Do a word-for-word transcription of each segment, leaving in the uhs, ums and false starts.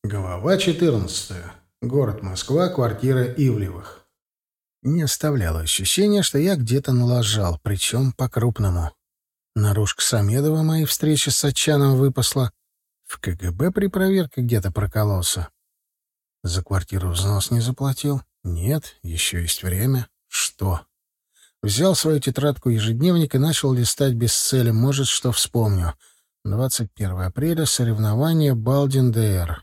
Глава четырнадцатая. Город Москва, квартира Ивлевых. Не оставляло ощущения, что я где-то налажал, причем по-крупному. Наружка Самедова моей встречи с Сатчаном выпасла. В КГБ при проверке где-то прокололся. За квартиру взнос не заплатил? Нет, еще есть время. Что? Взял свою тетрадку ежедневник и начал листать без цели, может, что вспомню. двадцать первого апреля, соревнования Балдин-ДР.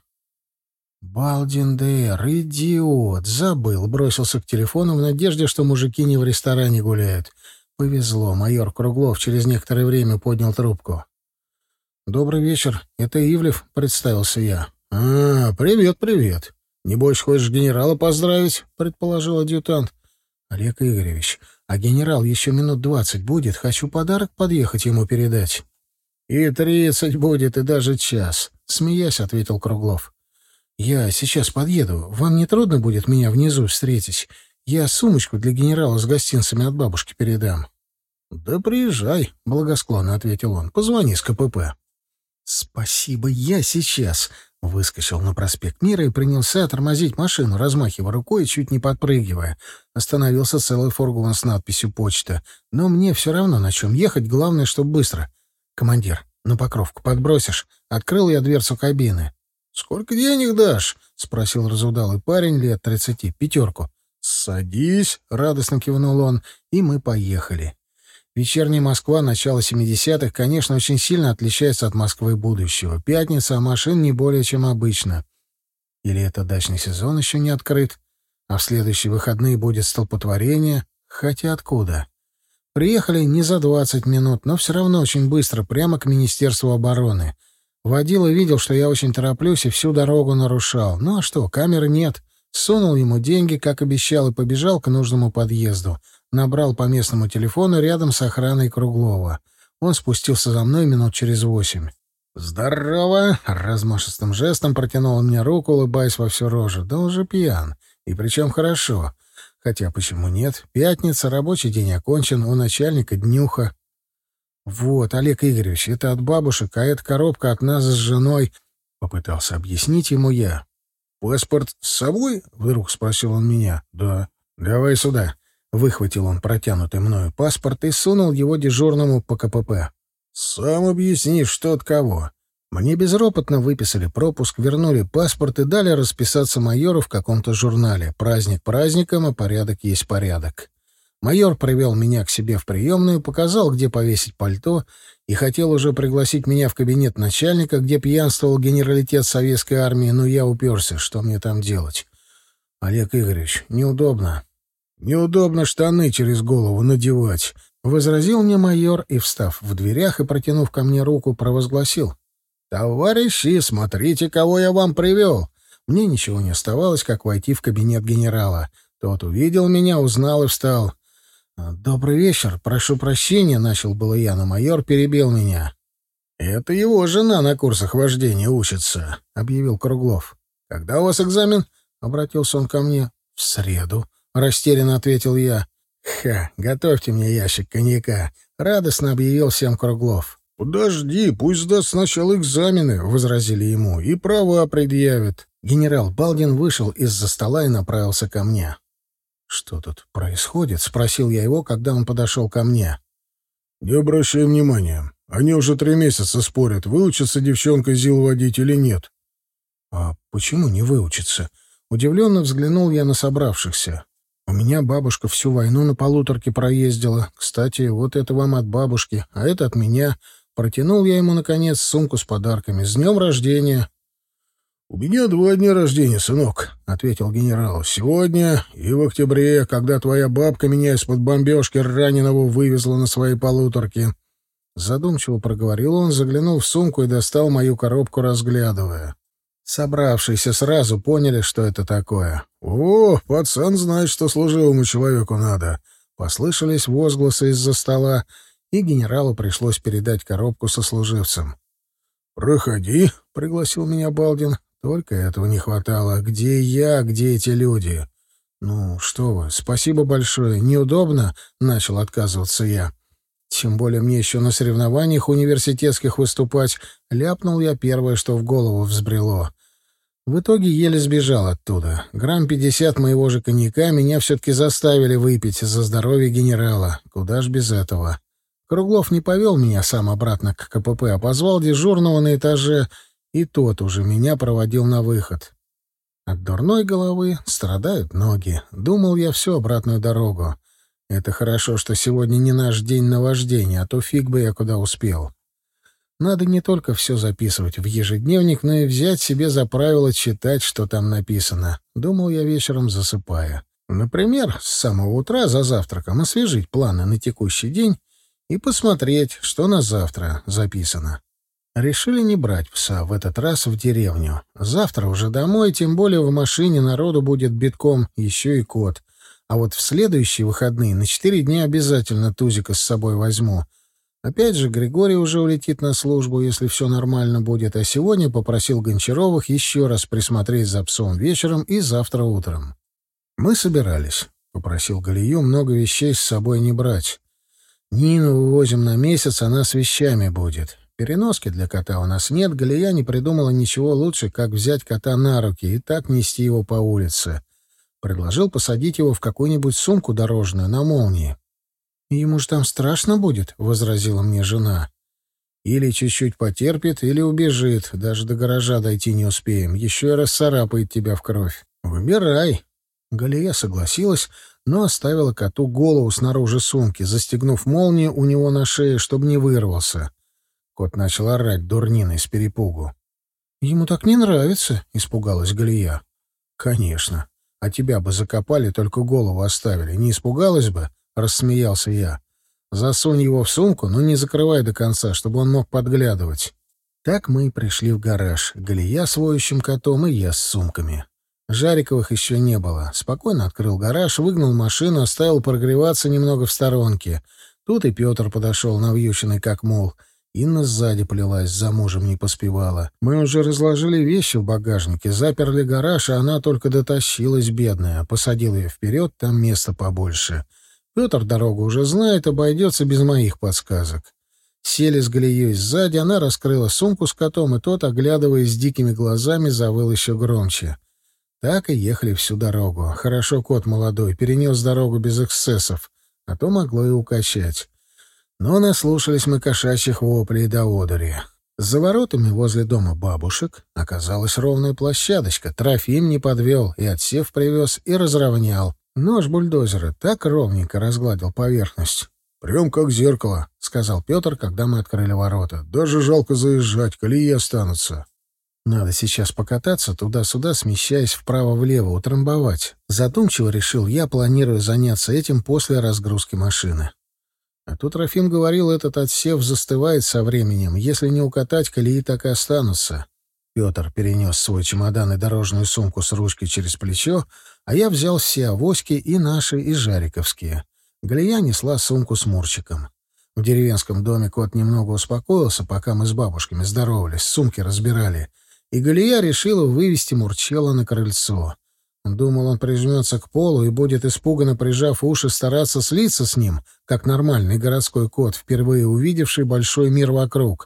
Балдин-ДР, идиот, забыл, бросился к телефону в надежде, что мужики не в ресторане гуляют. Повезло, майор Круглов через некоторое время поднял трубку. «Добрый вечер, это Ивлев», — представился я. «А, привет, привет. Небось, хочешь генерала поздравить?» — предположил адъютант. «Олег Игоревич, а генерал еще минут двадцать будет, хочу подарок подъехать ему передать». «И тридцать будет, и даже час», — смеясь, ответил Круглов. «Я сейчас подъеду. Вам не трудно будет меня внизу встретить? Я сумочку для генерала с гостинцами от бабушки передам». «Да приезжай», — благосклонно ответил он. «Позвони с КПП». «Спасибо, я сейчас», — выскочил на проспект Мира и принялся тормозить машину, размахивая рукой и чуть не подпрыгивая. Остановился целый фургон с надписью «Почта». Но мне все равно, на чем ехать, главное, чтобы быстро. «Командир, на Покровку подбросишь?» Открыл я дверцу кабины. «Сколько денег дашь?» — спросил разудалый парень лет тридцати. «Пятерку». «Садись», — радостно кивнул он, и мы поехали. Вечерняя Москва, начало семидесятых, конечно, очень сильно отличается от Москвы будущего. Пятница, а машин не более, чем обычно. Или это дачный сезон еще не открыт, а в следующие выходные будет столпотворение? Хотя откуда? Приехали не за двадцать минут, но все равно очень быстро, прямо к Министерству обороны. Водила видел, что я очень тороплюсь и всю дорогу нарушал. Ну а что, камеры нет. Сунул ему деньги, как обещал, и побежал к нужному подъезду. Набрал по местному телефону рядом с охраной Круглова. Он спустился за мной минут через восемь. «Здорово!» — размашистым жестом протянул он мне руку, улыбаясь во всю рожу. «Да он же пьян. И причем хорошо. Хотя почему нет? Пятница, рабочий день окончен, у начальника днюха». «Вот, Олег Игоревич, это от бабушек, а это коробка от нас с женой», — попытался объяснить ему я. «Паспорт с собой?» — вдруг спросил он меня. «Да». «Давай сюда». Выхватил он протянутый мною паспорт и сунул его дежурному по КПП. «Сам объясни, что от кого». Мне безропотно выписали пропуск, вернули паспорт и дали расписаться майору в каком-то журнале. Праздник праздником, а порядок есть порядок. Майор привел меня к себе в приемную, показал, где повесить пальто, и хотел уже пригласить меня в кабинет начальника, где пьянствовал генералитет советской армии, но я уперся, что мне там делать. «Олег Игоревич, неудобно». «Неудобно штаны через голову надевать», — возразил мне майор и, встав в дверях и протянув ко мне руку, провозгласил. «Товарищи, смотрите, кого я вам привел». Мне ничего не оставалось, как войти в кабинет генерала. Тот увидел меня, узнал и встал. «Добрый вечер. Прошу прощения», — начал было я, но майор перебил меня. «Это его жена на курсах вождения учится», — объявил Круглов. «Когда у вас экзамен?» — обратился он ко мне. «В среду», — растерянно ответил я. «Ха, готовьте мне ящик коньяка», — радостно объявил всем Круглов. «Подожди, пусть сдаст сначала экзамены», — возразили ему, — «и права предъявит». Генерал Балдин вышел из-за стола и направился ко мне. «Что тут происходит?» — спросил я его, когда он подошел ко мне. «Не обращай внимания. Они уже три месяца спорят, выучится девчонка ЗИЛ водить или нет». «А почему не выучится?» Удивленно взглянул я на собравшихся. «У меня бабушка всю войну на полуторке проездила. Кстати, вот это вам от бабушки, а это от меня». Протянул я ему, наконец, сумку с подарками. «С днем рождения!» «У меня два дня рождения, сынок», — ответил генерал. «Сегодня и в октябре, когда твоя бабка меня из-под бомбежки раненого вывезла на своей полуторке». Задумчиво проговорил он, заглянул в сумку и достал мою коробку, разглядывая. Собравшиеся сразу поняли, что это такое. «О, пацан знает, что служивому человеку надо!» Послышались возгласы из-за стола, и генералу пришлось передать коробку сослуживцам. «Проходи», — пригласил меня Балдин. Только этого не хватало. Где я, где эти люди? «Ну, что вы, спасибо большое. Неудобно?» — начал отказываться я. Тем более мне еще на соревнованиях университетских выступать. Ляпнул я первое, что в голову взбрело. В итоге еле сбежал оттуда. Грамм пятьдесят моего же коньяка меня все-таки заставили выпить за здоровье генерала. Куда ж без этого. Круглов не повел меня сам обратно к КПП, а позвал дежурного на этаже, и тот уже меня проводил на выход. От дурной головы страдают ноги. Думал я всю обратную дорогу. Это хорошо, что сегодня не наш день наваждения, а то фиг бы я куда успел. Надо не только все записывать в ежедневник, но и взять себе за правило читать, что там написано. Думал я вечером, засыпая. Например, с самого утра за завтраком освежить планы на текущий день и посмотреть, что на завтра записано. Решили не брать пса в этот раз в деревню. Завтра уже домой, тем более в машине народу будет битком, еще и кот. А вот в следующие выходные на четыре дня обязательно Тузика с собой возьму. Опять же, Григорий уже улетит на службу, если все нормально будет, а сегодня попросил Гончаровых еще раз присмотреть за псом вечером и завтра утром. Мы собирались. Попросил Галию много вещей с собой не брать. Нину вывозим на месяц, она с вещами будет. Переноски для кота у нас нет, Галия не придумала ничего лучше, как взять кота на руки и так нести его по улице. Предложил посадить его в какую-нибудь сумку дорожную на молнии. «Ему ж там страшно будет», — возразила мне жена. «Или чуть-чуть потерпит, или убежит. Даже до гаража дойти не успеем. Еще и расцарапает тебя в кровь. Выбирай». Галия согласилась, но оставила коту голову снаружи сумки, застегнув молнию у него на шее, чтобы не вырвался. Кот начал орать дурниной с перепугу. «Ему так не нравится», — испугалась Галия. «Конечно. А тебя бы закопали, только голову оставили. Не испугалась бы?» — рассмеялся я. «Засунь его в сумку, но не закрывай до конца, чтобы он мог подглядывать». Так мы и пришли в гараж. Галия с воющим котом и я с сумками. Жариковых еще не было. Спокойно открыл гараж, выгнал машину, оставил прогреваться немного в сторонке. Тут и Петр подошел, навьюченный как мул. Инна сзади плелась, за мужем не поспевала. Мы уже разложили вещи в багажнике, заперли гараж, а она только дотащилась, бедная. Посадил ее вперед, там места побольше. Петр дорогу уже знает, обойдется без моих подсказок. Сели с Галией сзади, она раскрыла сумку с котом, и тот, оглядываясь дикими глазами, завыл еще громче. Так и ехали всю дорогу. Хорошо кот молодой, перенес дорогу без эксцессов, а то могло и укачать. Но наслушались мы кошачьих воплей до одури. За воротами возле дома бабушек оказалась ровная площадочка. Трофим не подвел, и отсев привез, и разровнял. Нож бульдозера так ровненько разгладил поверхность. «Прям как зеркало», — сказал Петр, когда мы открыли ворота. «Даже жалко заезжать, колеи останутся». «Надо сейчас покататься туда-сюда, смещаясь вправо-влево, утрамбовать». Задумчиво решил я, планируя заняться этим после разгрузки машины. А тут Трофим говорил, этот отсев застывает со временем. Если не укатать, колеи так и останутся. Петр перенес свой чемодан и дорожную сумку с ручкой через плечо, а я взял все авоськи, и наши, и жариковские. Галия несла сумку с Мурчиком. В деревенском доме кот немного успокоился, пока мы с бабушками здоровались, сумки разбирали, и Галия решила вывести Мурчела на крыльцо. Думал, он прижмется к полу и будет, испуганно прижав уши, стараться слиться с ним, как нормальный городской кот, впервые увидевший большой мир вокруг.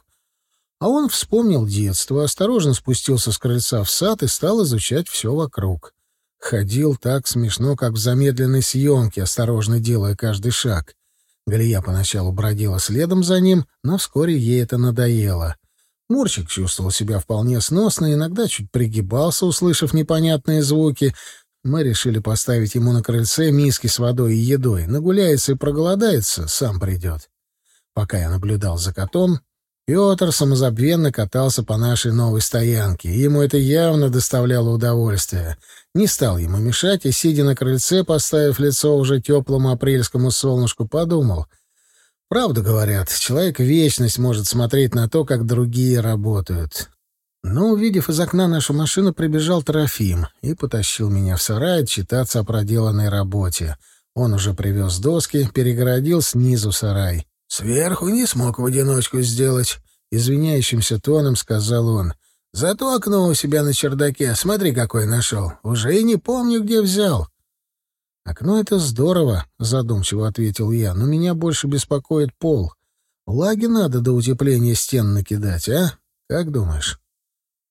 А он вспомнил детство, осторожно спустился с крыльца в сад и стал изучать все вокруг. Ходил так смешно, как в замедленной съемке, осторожно делая каждый шаг. Галия поначалу бродила следом за ним, но вскоре ей это надоело. Мурчик чувствовал себя вполне сносно, иногда чуть пригибался, услышав непонятные звуки. Мы решили поставить ему на крыльце миски с водой и едой. Нагуляется и проголодается, сам придет. Пока я наблюдал за котом, Петр самозабвенно катался по нашей новой стоянке. Ему это явно доставляло удовольствие. Не стал ему мешать и, сидя на крыльце, поставив лицо уже теплому апрельскому солнышку, подумал: правду говорят, человек вечность может смотреть на то, как другие работают. Но, увидев из окна нашу машину, прибежал Трофим и потащил меня в сарай отчитаться о проделанной работе. Он уже привез доски, перегородил снизу сарай. «Сверху не смог в одиночку сделать», — извиняющимся тоном сказал он. «Зато окно у себя на чердаке, смотри, какое нашел. Уже и не помню, где взял». «Окно — это здорово», — задумчиво ответил я, — «но меня больше беспокоит пол. Влаги надо до утепления стен накидать, а? Как думаешь?»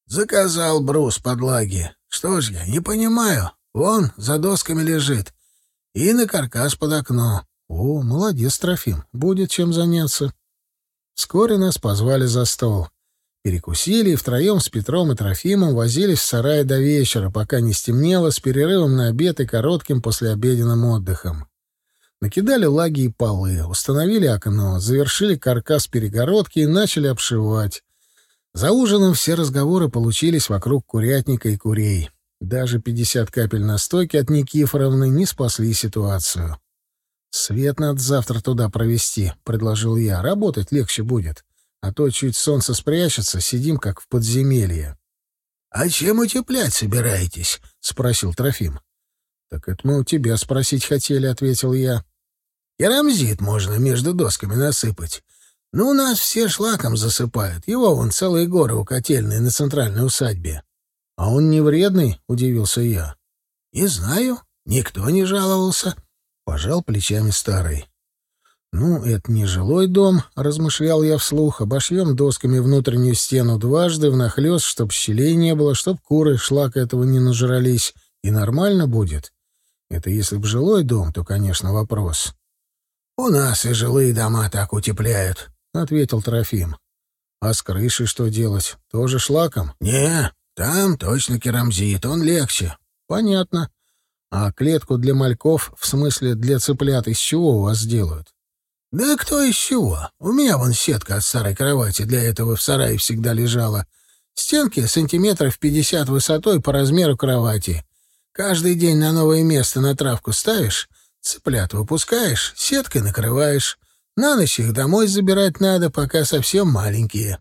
Заказал брус подлаги. Что ж я, не понимаю. Вон, за досками лежит. И на каркас под окно. О, молодец, Трофим. Будет чем заняться. Вскоре нас позвали за стол. Перекусили и втроем с Петром и Трофимом возились в сарае до вечера, пока не стемнело, с перерывом на обед и коротким послеобеденным отдыхом. Накидали лаги и полы, установили окно, завершили каркас перегородки и начали обшивать. За ужином все разговоры получились вокруг курятника и курей. Даже пятьдесят капель настойки от Никифоровны не спасли ситуацию. «Свет надо завтра туда провести», — предложил я. «Работать легче будет. А то чуть солнце спрячется, сидим как в подземелье». «А чем утеплять собираетесь?» — спросил Трофим. «Так это мы у тебя спросить хотели», — ответил я. «Керамзит можно между досками насыпать. Но у нас все шлаком засыпают. Его вон целые горы у котельной на центральной усадьбе». «А он не вредный?» — удивился я. «Не знаю. Никто не жаловался», — пожал плечами старый. «Ну, это не жилой дом», — размышлял я вслух. «Обошьем досками внутреннюю стену дважды, внахлёст, чтоб щелей не было, чтоб куры шлака этого не нажрались, и нормально будет. Это если б жилой дом, то, конечно, вопрос». «У нас и жилые дома так утепляют», — ответил Трофим. «А с крышей что делать? Тоже шлаком?» «Не, там точно керамзит, он легче». «Понятно. А клетку для мальков, в смысле для цыплят, из чего у вас делают?» «Да кто из чего? У меня вон сетка от старой кровати для этого в сарае всегда лежала. Стенки сантиметров пятьдесят высотой по размеру кровати. Каждый день на новое место на травку ставишь, цыплят выпускаешь, сеткой накрываешь. На ночь их домой забирать надо, пока совсем маленькие».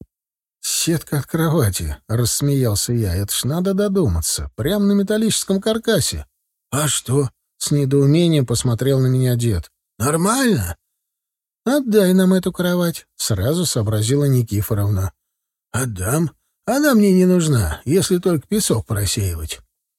«Сетка от кровати», — рассмеялся я. «Это ж надо додуматься. Прямо на металлическом каркасе». «А что?» — с недоумением посмотрел на меня дед. «Нормально?» «Отдай нам эту кровать», — сразу сообразила Никифоровна. «Отдам. Она мне не нужна, если только песок просеивать».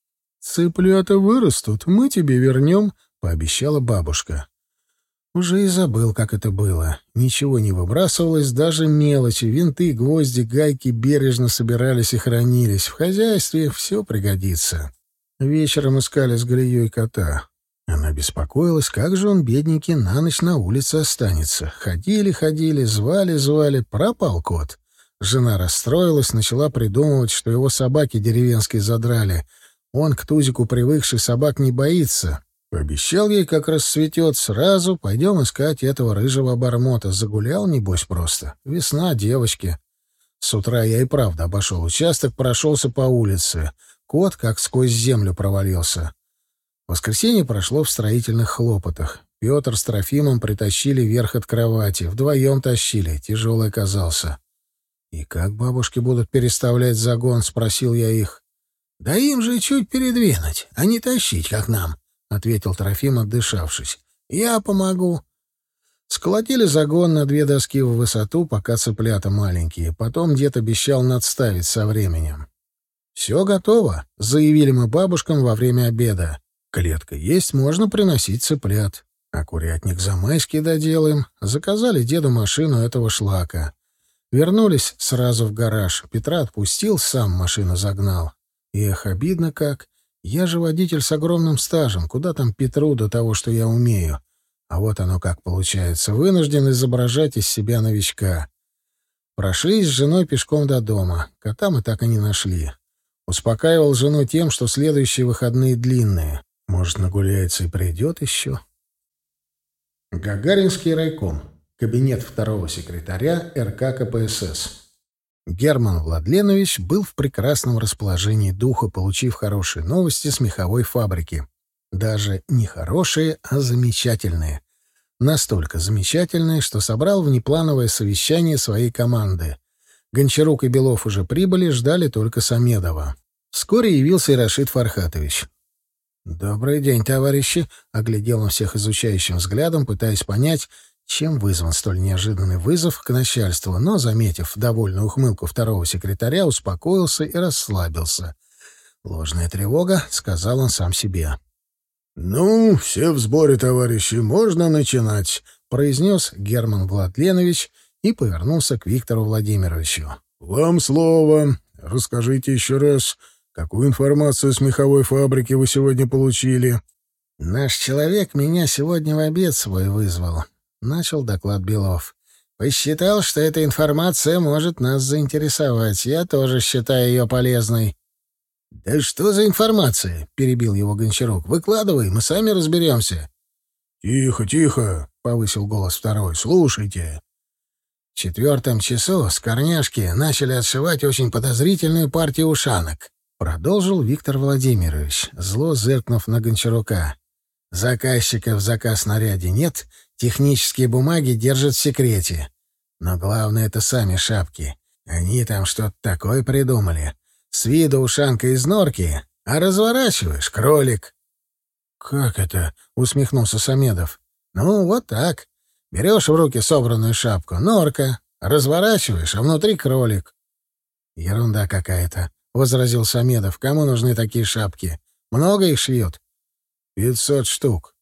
«Цыплята вырастут, мы тебе вернем», — пообещала бабушка. Уже и забыл, как это было. Ничего не выбрасывалось, даже мелочи, винты, гвозди, гайки бережно собирались и хранились. В хозяйстве все пригодится. Вечером искали с Галией кота. Она беспокоилась, как же он, бедненький, на ночь на улице останется. Ходили-ходили, звали-звали, пропал кот. Жена расстроилась, начала придумывать, что его собаки деревенские задрали. Он к Тузику привыкший собак не боится. Пообещал ей, как рассветет, сразу пойдем искать этого рыжего обормота. Загулял, небось, просто. Весна, девочки. С утра я и правда обошел участок, прошелся по улице. Кот как сквозь землю провалился. Воскресенье прошло в строительных хлопотах. Петр с Трофимом притащили верх от кровати. Вдвоем тащили. Тяжелый оказался. «И как бабушки будут переставлять загон?» — спросил я их. «Да им же чуть передвинуть, а не тащить, как нам», — ответил Трофим, отдышавшись. «Я помогу». Сколотили загон на две доски в высоту, пока цыплята маленькие. Потом дед обещал надставить со временем. «Все готово», — заявили мы бабушкам во время обеда. «Клетка есть, можно приносить цыплят. А курятник замайский доделаем». Заказали деду машину этого шлака. Вернулись сразу в гараж. Петра отпустил, сам машину загнал. Эх, обидно как. Я же водитель с огромным стажем. Куда там Петру до того, что я умею? А вот оно как получается. Вынужден изображать из себя новичка. Прошлись с женой пешком до дома. Кота мы так и не нашли. Успокаивал жену тем, что следующие выходные длинные. Может, нагуляется и придет еще. Гагаринский райком. Кабинет второго секретаря эр ка ка пэ эс эс. Герман Владленович был в прекрасном расположении духа, получив хорошие новости с меховой фабрики. Даже не хорошие, а замечательные. Настолько замечательные, что собрал внеплановое совещание своей команды. Гончарук и Белов уже прибыли, ждали только Самедова. Вскоре явился и Рашид Фархатович. «Добрый день, товарищи!» — оглядел он всех изучающим взглядом, пытаясь понять, чем вызван столь неожиданный вызов к начальству, но, заметив довольную ухмылку второго секретаря, успокоился и расслабился. «Ложная тревога», — сказал он сам себе. «Ну, все в сборе, товарищи, можно начинать», — произнес Герман Владленович и повернулся к Виктору Владимировичу. «Вам слово. Расскажите еще раз, какую информацию с меховой фабрики вы сегодня получили?» «Наш человек меня сегодня в обед свой вызвал», — начал доклад Белов. «Посчитал, что эта информация может нас заинтересовать. Я тоже считаю ее полезной». «Да что за информация?» — перебил его Гончарук. «Выкладывай, мы сами разберемся». «Тихо, тихо!» — повысил голос второй. «Слушайте». В четвертом часу с Корняшки начали отшивать очень подозрительную партию ушанок, продолжил Виктор Владимирович, зло зыркнув на Гончарука. Заказчика в заказ наряде нет, технические бумаги держат в секрете. Но главное — это сами шапки. Они там что-то такое придумали. С виду ушанка из норки, а разворачиваешь — кролик. «Как это?» — усмехнулся Самедов. «Ну, вот так. Берешь в руки собранную шапку — норка, разворачиваешь, а внутри кролик». «Ерунда какая-то», — возразил Самедов. «Кому нужны такие шапки? Много их шьют?» «Пятьсот штук».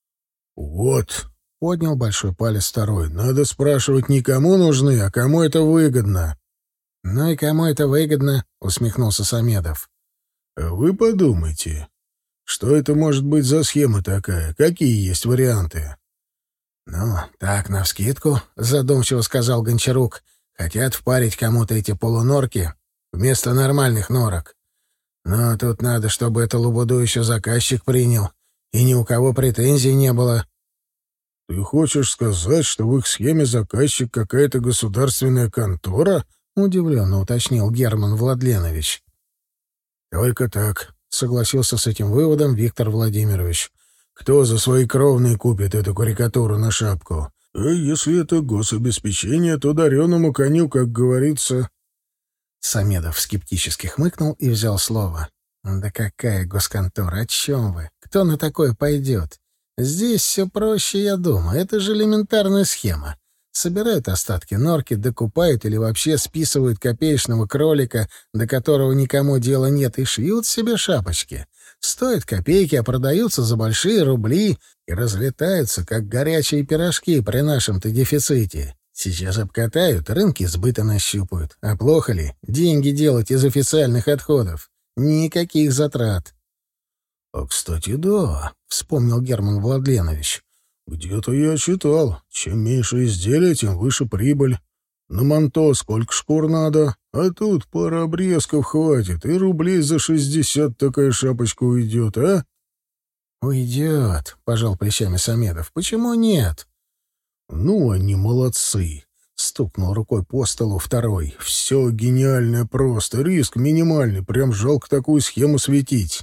«Вот», — поднял большой палец второй, — «надо спрашивать не кому нужны, а кому это выгодно». «Ну и кому это выгодно?» — усмехнулся Самедов. «Вы подумайте, что это может быть за схема такая? Какие есть варианты?» «Ну, так, навскидку», — задумчиво сказал Гончарук. «Хотят впарить кому-то эти полунорки вместо нормальных норок. Но тут надо, чтобы эту лабуду еще заказчик принял, и ни у кого претензий не было». «Ты хочешь сказать, что в их схеме заказчик какая-то государственная контора?» — удивленно уточнил Герман Владленович. «Только так», — согласился с этим выводом Виктор Владимирович. «Кто за свои кровные купит эту карикатуру на шапку? А если это гособеспечение, то дареному коню, как говорится...» Самедов скептически хмыкнул и взял слово. «Да какая госконтора? О чем вы? Кто на такое пойдет? Здесь все проще, я думаю. Это же элементарная схема. Собирают остатки норки, докупают или вообще списывают копеечного кролика, до которого никому дела нет, и шьют себе шапочки. Стоят копейки, а продаются за большие рубли и разлетаются, как горячие пирожки при нашем-то дефиците. Сейчас обкатают, рынки сбыта нащупают. А плохо ли деньги делать из официальных отходов? Никаких затрат». «А, кстати, да», — вспомнил Герман Владленович. «Где-то я читал, чем меньше изделия, тем выше прибыль. На манто сколько шкур надо, а тут пара обрезков хватит, и рублей за шестьдесят такая шапочка уйдет, а?» «Уйдет», — пожал плечами Самедов. «Почему нет?» «Ну, они молодцы», — стукнул рукой по столу второй. «Все гениальное просто, риск минимальный, прям жалко такую схему светить».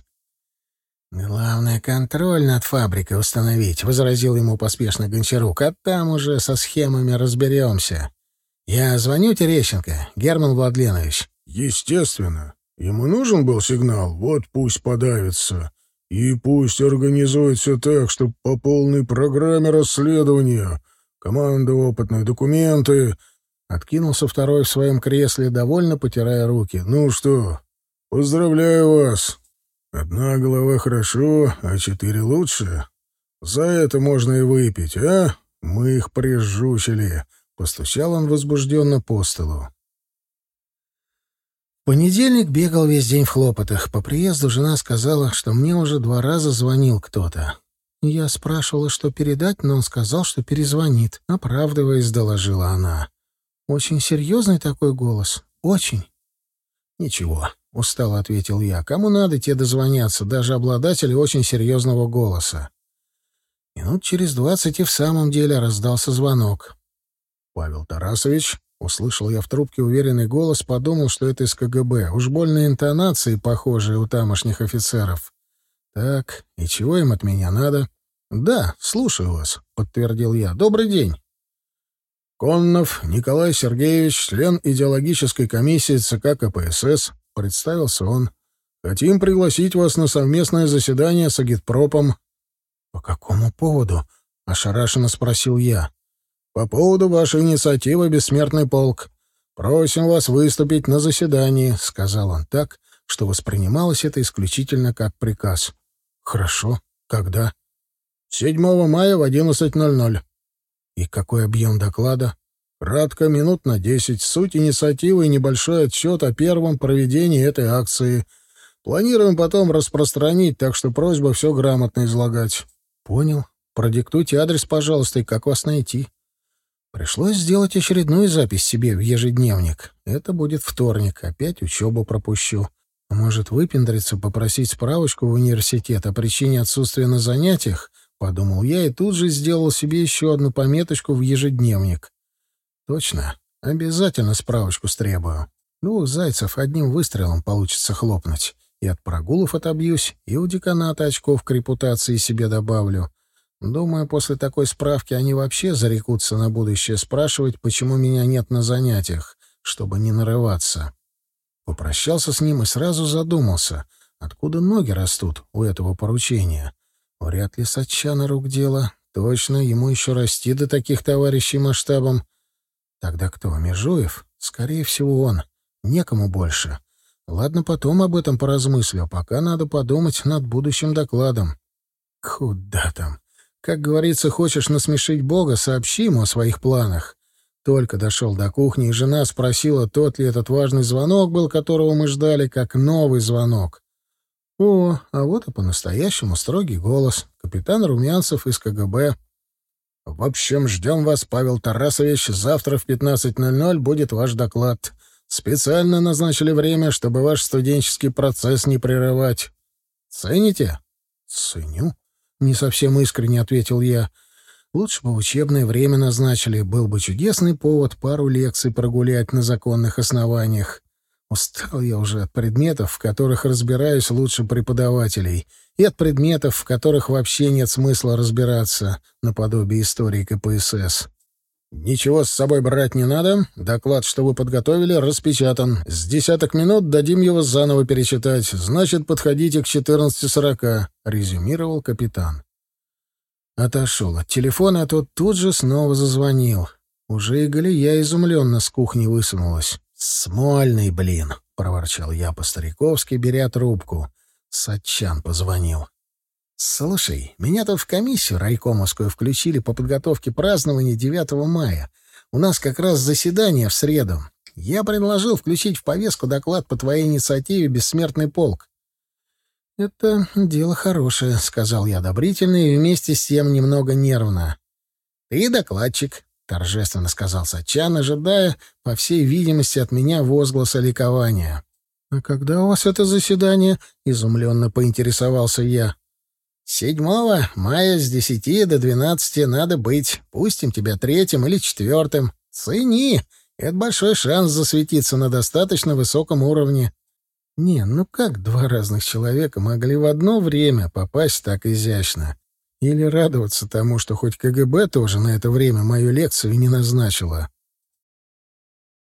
«Главное, контроль над фабрикой установить», — возразил ему поспешно Гончарук. «А там уже со схемами разберемся. Я звоню Терещенко, Герман Владленович». «Естественно. Ему нужен был сигнал, вот пусть подавится. И пусть организует все так, чтобы по полной программе расследования. Команда опытные, документы...» Откинулся второй в своем кресле, довольно потирая руки. «Ну что, поздравляю вас. Одна голова хорошо, а четыре лучше. За это можно и выпить, а? Мы их прижучили». Постучал он возбужденно по столу. В понедельник бегал весь день в хлопотах. По приезду жена сказала, что мне уже два раза звонил кто-то. Я спрашивала, что передать, но он сказал, что перезвонит. Оправдываясь, доложила она. Очень серьезный такой голос. Очень. «Ничего», — устало ответил я. «Кому надо, те дозвонятся, даже обладатели очень серьезного голоса». Минут через двадцать и в самом деле раздался звонок. «Павел Тарасович», — услышал я в трубке уверенный голос, подумал, что это из ка гэ бэ. Уж больно интонации похожие у тамошних офицеров. «Так, и чего им от меня надо?» «Да, слушаю вас», — подтвердил я. «Добрый день». «Коннов Николай Сергеевич, член идеологической комиссии ЦК ка пэ эс эс», — представился он. «Хотим пригласить вас на совместное заседание с агитпропом». «По какому поводу?» — ошарашенно спросил я. «По поводу вашей инициативы «Бессмертный полк». Просим вас выступить на заседании», — сказал он так, что воспринималось это исключительно как приказ. «Хорошо. Когда?» седьмого мая в одиннадцать ноль ноль. «И какой объем доклада?» Кратко, минут на десять. Суть инициативы и небольшой отчет о первом проведении этой акции. Планируем потом распространить, так что просьба все грамотно излагать». «Понял. Продиктуйте адрес, пожалуйста, и как вас найти». Пришлось сделать очередную запись себе в ежедневник. Это будет вторник. Опять учебу пропущу. А может, выпендриться, попросить справочку в университет о причине отсутствия на занятиях? Подумал я и тут же сделал себе еще одну пометочку в ежедневник. Точно. Обязательно справочку стребую. Двух зайцев одним выстрелом получится хлопнуть. И от прогулов отобьюсь, и у деканата очков к репутации себе добавлю. Думаю, после такой справки они вообще зарекутся на будущее спрашивать, почему меня нет на занятиях, чтобы не нарываться. Попрощался с ним и сразу задумался, откуда ноги растут у этого поручения. Вряд ли Сатчана рук дело. Точно, ему еще расти до таких товарищей масштабом. Тогда кто, Межуев? Скорее всего, он. Некому больше. Ладно, потом об этом поразмыслю, пока надо подумать над будущим докладом. Куда там? Как говорится, хочешь насмешить Бога, сообщи ему о своих планах. Только дошел до кухни, и жена спросила, тот ли этот важный звонок был, которого мы ждали, как новый звонок. О, а вот и по-настоящему строгий голос. Капитан Румянцев из ка гэ бэ. «В общем, ждем вас, Павел Тарасович. Завтра в пятнадцать ноль ноль будет ваш доклад. Специально назначили время, чтобы ваш студенческий процесс не прерывать. Цените?» «Ценю», — не совсем искренне ответил я. «Лучше бы в учебное время назначили. Был бы чудесный повод пару лекций прогулять на законных основаниях. Устал я уже от предметов, в которых разбираюсь лучше преподавателей, и от предметов, в которых вообще нет смысла разбираться, наподобие истории ка пэ эс эс. Ничего с собой брать не надо. Доклад, что вы подготовили, распечатан. С десяток минут дадим его заново перечитать. Значит, подходите к четырнадцати сорока», — резюмировал капитан. Отошел от телефона, а тот тут же снова зазвонил. Уже и Галия изумленно с кухни высунулась. «Смольный, блин!» — проворчал я по-стариковски, беря трубку. Сатчан позвонил. «Слушай, меня тут в комиссию райкомовскую включили по подготовке празднования девятого мая. У нас как раз заседание в среду. Я предложил включить в повестку доклад по твоей инициативе «Бессмертный полк». «Это дело хорошее», — сказал я одобрительно и вместе с тем немного нервно. «Ты докладчик», — торжественно сказал Сатчан, ожидая, по всей видимости, от меня возгласа ликования. «А когда у вас это заседание?» — изумленно поинтересовался я. «Седьмого мая с десяти до двенадцати надо быть. Пустим тебя третьим или четвертым. Цени! Это большой шанс засветиться на достаточно высоком уровне». «Не, ну как два разных человека могли в одно время попасть так изящно? Или радоваться тому, что хоть ка гэ бэ тоже на это время мою лекцию не назначила?»